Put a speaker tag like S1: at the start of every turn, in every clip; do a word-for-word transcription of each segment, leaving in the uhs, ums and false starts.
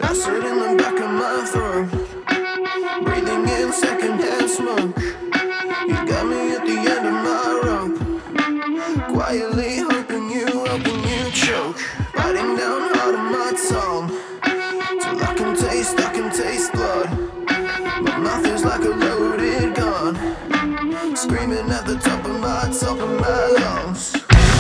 S1: Acid in the back of my throat, breathing in secondhand smoke. You got me at the end of my rope, quietly hoping you, hoping you choke. Biting down hard on my tongue, till I can taste, I can taste blood. My mouth is like a loaded gun, screaming at the top of my, top of my lungs.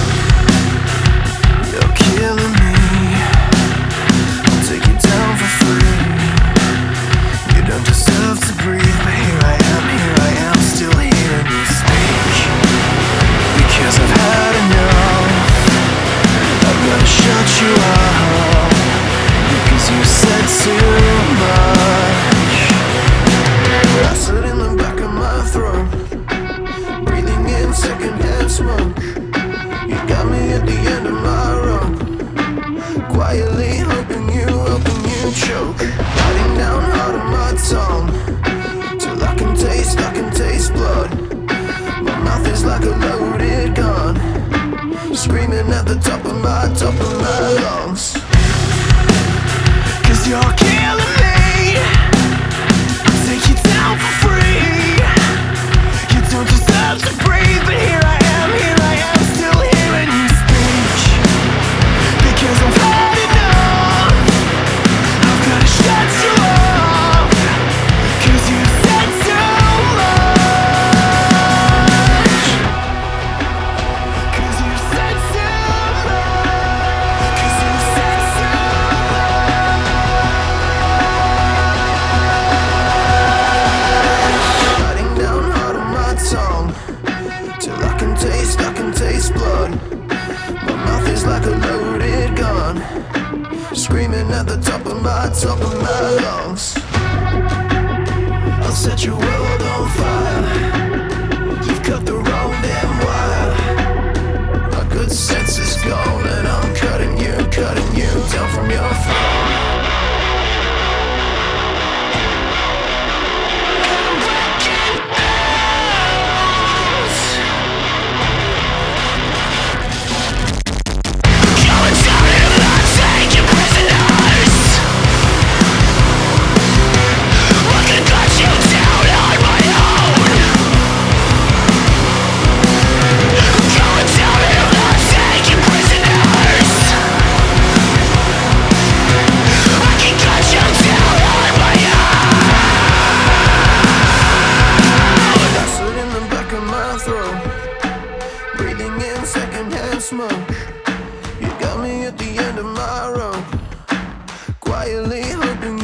S1: You're killing me, I'll take you down for free. You don't deserve to breathe, but here I am, here I am, still hearing you speak. Because I've had enough, I'm gonna shut you up, because you said too much. Acid in the back of my throat, breathing in secondhand smoke. You got me at the end of my rope, quietly hoping you, hoping you choke. Biting down hard on my tongue, till I can taste, I can taste blood. My mouth is like a loaded gun, screaming at the top of my, top of my lungs. Cause you're killing me, I'll take you down for free. You don't deserve to breathe, but here I am, here I am, still hearing you speak. Because I've had enough, I've gotta shut you up, cause you said too much. Cause you said too much. Cause you said too much. Biting down hard on my tongue, till I can taste, I can taste blood. My mouth is like a loaded gun, screaming at the top of my, top of my lungs. I'll set your world on fire, you've cut the wrong damn wire. My good sense is gone, and I'm cutting you, cutting you down from your throne. Breathing in secondhand smoke. You got me at the end of my rope, quietly hoping